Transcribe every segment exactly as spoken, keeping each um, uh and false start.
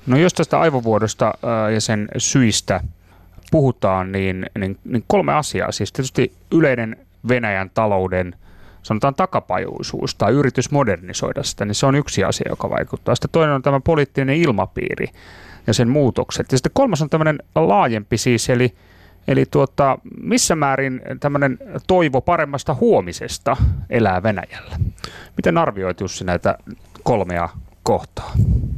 No jos tästä aivovuodosta ja sen syistä puhutaan, niin, niin, niin kolme asiaa. Siis tietysti yleinen Venäjän talouden, sanotaan takapajuisuus tai yritys modernisoida sitä, niin se on yksi asia, joka vaikuttaa. Sitten toinen on tämä poliittinen ilmapiiri ja sen muutokset. Ja sitten kolmas on tämmöinen laajempi siis, eli, eli tuota, missä määrin tämmöinen toivo paremmasta huomisesta elää Venäjällä. Miten arvioit, Jussi, näitä kolmea kohtaa?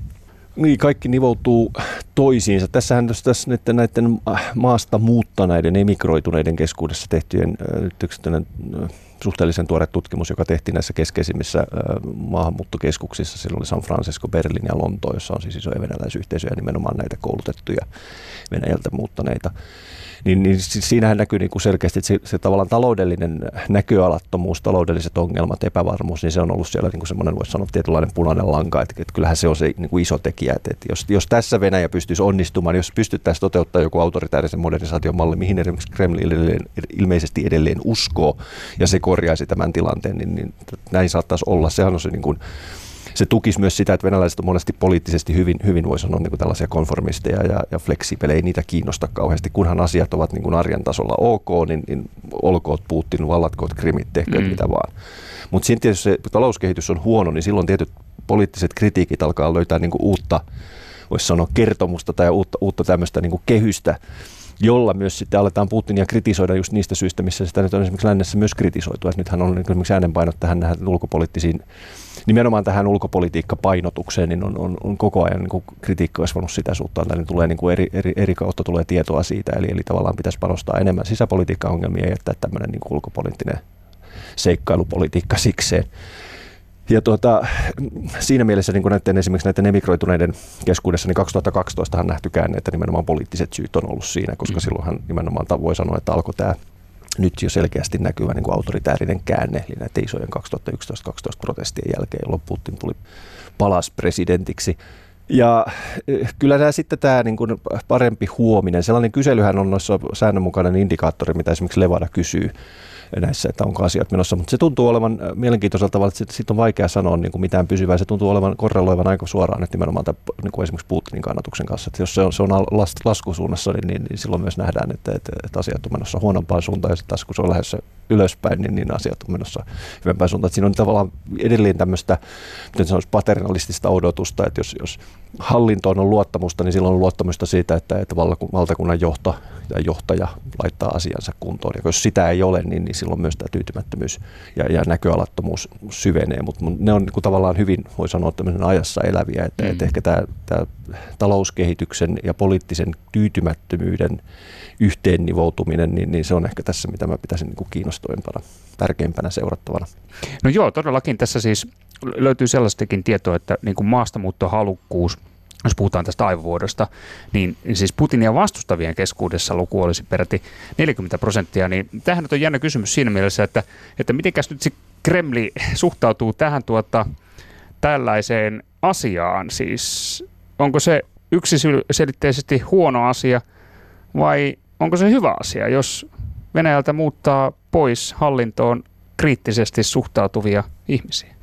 Niin, kaikki nivoutuu toisiinsa. Tässähän tässä näiden, näiden maasta muuttaneiden, emigroituneiden keskuudessa tehtyjen yksityinen suhteellisen tuore tutkimus, joka tehtiin näissä keskeisimmissä maahanmuuttokeskuksissa. Silloin oli San Francisco, Berliini ja Lontoo, jossa on siis isoja venäläisyhteisöjä, nimenomaan näitä koulutettuja Venäjältä muuttaneita. Niin, niin siinähän näkyy niin kuin selkeästi, että se, se tavallaan taloudellinen näköalattomuus, taloudelliset ongelmat, epävarmuus, niin se on ollut siellä niin kuin semmoinen, voisi sanoa, tietynlainen punainen lanka, että, että kyllähän se on se niin kuin iso tekijä, että, että jos, jos tässä Venäjä pystyisi onnistumaan, jos pystyttäisiin toteuttamaan joku autoritäärisen modernisaation malli, mihin esimerkiksi Kreml edelleen, ilmeisesti edelleen uskoo, ja se korjaisi tämän tilanteen, niin, niin näin saattaisi olla. Sehän on se niin kuin Se tukisi myös sitä, että venäläiset on monesti poliittisesti hyvin, hyvin voi sanoa niin kuin tällaisia konformisteja ja, ja fleksibelejä, ei niitä kiinnosta kauheasti. Kunhan asiat ovat niin kuin arjen tasolla ok, niin, niin olkoot Putin, vallatkoot Krimit, tehkööt mm. mitä vaan. Mutta sitten tietysti se talouskehitys on huono, niin silloin tietyt poliittiset kritiikit alkaa löytää niin kuin uutta, voisi sanoa kertomusta tai uutta, uutta tämmöistä niin kuin kehystä, jolla myös sitten aletaan Putinia kritisoida just niistä syistä, missä sitä nyt on esimerkiksi lännessä myös kritisoitu. Et nythän on esimerkiksi äänenpainot tähän näihin ulkopoliittisiin, nimenomaan tähän ulkopolitiikkapainotukseen, niin on, on, on koko ajan niin kuin kritiikka kasvanut sitä suuntaan. Tänne tulee niin kuin eri, eri, eri kautta tulee tietoa siitä, eli, eli tavallaan pitäisi panostaa enemmän sisäpolitiikka-ongelmia ja jättää tämmöinen niin kuin ulkopoliittinen seikkailupolitiikka sikseen. Ja tuota, siinä mielessä niin kuin näiden, esimerkiksi näiden emigroituneiden keskuudessa, niin kaksituhattakaksitoista on nähty käänne, että nimenomaan poliittiset syyt on ollut siinä, koska mm. silloinhan nimenomaan voi sanoa, että alkoi tämä nyt jo selkeästi näkyvä niin kuin autoritäärinen käänne, eli näiden isojen kaksituhattayksitoista kaksitoista protestien jälkeen, jolloin Putin tuli palas presidentiksi. Ja kyllä tämä sitten tämä niin kuin parempi huominen, sellainen kyselyhän on noissa säännönmukainen indikaattori, mitä esimerkiksi Levada kysyy näissä, että onko asiat menossa, mutta se tuntuu olevan mielenkiintoisella tavalla, että siitä on vaikea sanoa niin kuin mitään pysyvää, se tuntuu olevan korreloivan aika suoraan nyt nimenomaan tämän, niin kuin esimerkiksi Putinin kannatuksen kanssa, että jos se on, se on las, laskusuunnassa, niin, niin, niin silloin myös nähdään, että, että, että asiat on menossa huonompaan suuntaan, ja sitten taas kun se on lähdössä ylöspäin, niin, niin asiat on menossa hyvempään suuntaan, että siinä on tavallaan edelleen tämmöistä, miten sanoisi, paternalistista odotusta, että jos, jos hallintoon on luottamusta, niin silloin on luottamusta siitä, että, että valtakunnan johto ja johtaja laittaa asiansa kuntoon, ja jos sitä ei ole, niin, niin silloin myös tämä tyytymättömyys ja, ja näköalattomuus syvenee, mutta ne on niin kuin tavallaan hyvin, voi sanoa, tämmöisen ajassa eläviä, että, mm. että ehkä tämä, tämä talouskehityksen ja poliittisen tyytymättömyyden yhteennivoutuminen, niin, niin se on ehkä tässä, mitä mä pitäisin niin kuin kiinnostavimpana, tärkeimpänä seurattavana. No joo, todellakin tässä siis löytyy sellaistakin tietoa, että niin kuin maastamuuttohalukkuus, jos puhutaan tästä aivovuodosta, niin siis Putinia vastustavien keskuudessa luku olisi peräti neljäkymmentä prosenttia, niin tämähän on jännä kysymys siinä mielessä, että, että mitenkäs nyt se Kremli suhtautuu tähän tuota, tällaiseen asiaan, siis onko se yksiselitteisesti huono asia vai onko se hyvä asia, jos Venäjältä muuttaa pois hallintoon kriittisesti suhtautuvia ihmisiä?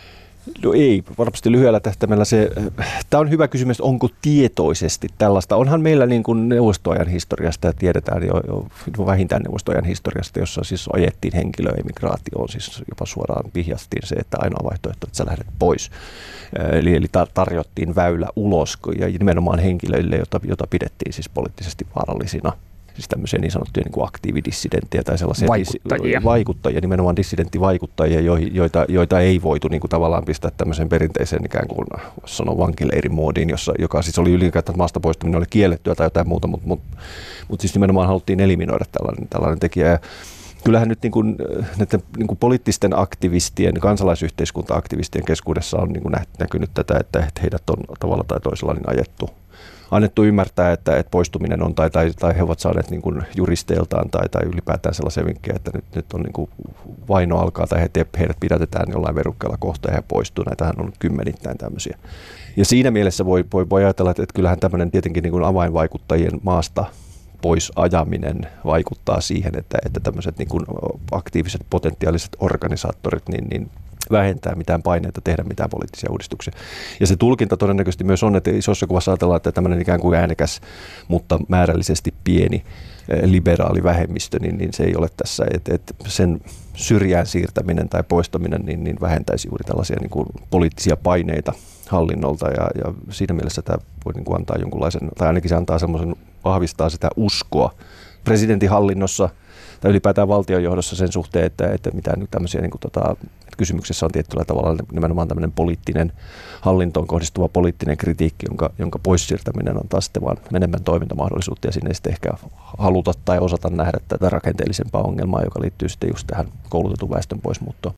No ei, varmasti lyhyellä tähtäimellä se, tämä on hyvä kysymys, onko tietoisesti tällaista. Onhan meillä niin kuin neuvostoajan historiasta ja tiedetään jo, jo vähintään neuvostoajan historiasta, jossa siis ajettiin henkilöemigraatioon, siis jopa suoraan vihjastiin se, että ainoa vaihtoehto, että sä lähdet pois. Eli, eli tarjottiin väylä ulos ja nimenomaan henkilöille, jota, jota pidettiin siis poliittisesti vaarallisina. Siis tämmöisiä niin sanottuja niin kuin aktiividissidenttejä tai sellaisia vaikuttajia, dis, vaikuttajia nimenomaan dissidenttivaikuttajia, joita, joita ei voitu niin kuin tavallaan pistää tämmöiseen perinteiseen ikään kuin sanoa vankileirimoodiin, jossa, joka siis oli ylipäätään maasta poistuminen oli kiellettyä tai jotain muuta, mutta, mutta, mutta siis nimenomaan haluttiin eliminoida tällainen, tällainen tekijä. Ja kyllähän nyt niin kuin, näiden niin kuin poliittisten aktivistien, kansalaisyhteiskunta-aktivistien keskuudessa on niin kuin näkynyt tätä, että heidät on tavalla tai toisella niin ajettu. Annettu ymmärtää, että, että poistuminen on, tai, tai, tai he ovat saaneet niin kuin juristeiltaan tai, tai ylipäätään sellaisia vinkkejä, että nyt, nyt on niin kuin vaino alkaa tai he, heidät pidätetään jollain verukkeella kohta ja he poistuu. Näitähän on kymmenittäin tämmöisiä. Ja siinä mielessä voi, voi, voi ajatella, että, että kyllähän tämmöinen tietenkin niin kuin avainvaikuttajien maasta pois ajaminen vaikuttaa siihen, että, että tämmöiset niin kuin aktiiviset potentiaaliset organisaattorit, niin, niin vähentää mitään paineita tehdä mitään poliittisia uudistuksia. Ja se tulkinta todennäköisesti myös on, että isossa kuvassa ajatellaan, että tämmöinen ikään kuin äänekäs, mutta määrällisesti pieni liberaali vähemmistö, niin, niin se ei ole tässä, että et sen syrjään siirtäminen tai poistaminen niin, niin vähentäisi juuri tällaisia niin kuin poliittisia paineita hallinnolta, ja, ja siinä mielessä tämä voi niin kuin antaa jonkunlaisen, tai ainakin se antaa semmoisen, vahvistaa sitä uskoa presidentin hallinnossa tai ylipäätään valtionjohdossa sen suhteen, että, että mitään nyt tämmöisiä niin kuin tota, kysymyksessä on tietyllä tavalla nimenomaan tämmöinen poliittinen hallintoon kohdistuva poliittinen kritiikki, jonka, jonka poissiirtäminen on taas sitten vaan enemmän toimintamahdollisuutta, ja sinne ei sitten ehkä haluta tai osata nähdä tätä rakenteellisempaa ongelmaa, joka liittyy sitten just tähän koulutetun väestön poismuuttoon.